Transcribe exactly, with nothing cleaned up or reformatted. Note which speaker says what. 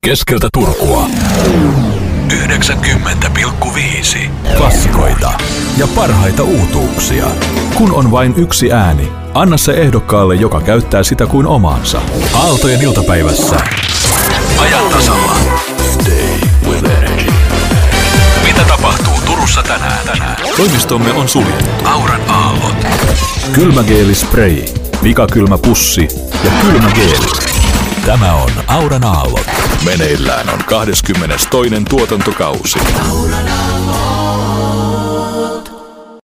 Speaker 1: Keskeltä Turkua. yhdeksänkymmentä pilkku viisi. Klassikoita ja parhaita uutuuksia. Kun on vain yksi ääni, anna se ehdokkaalle, joka käyttää sitä kuin omaansa. Aaltojen iltapäivässä. Ajan tasalla. Stay with energy. Mitä tapahtuu Turussa tänään? tänään? Toimistomme on suljettu. Auran aallot. Kylmägeelispray, pikakylmä pussi ja kylmägeeli. Tämä on Auran aallot. Meneillään on kahdeskymmenestoinen tuotantokausi. Auran aallot.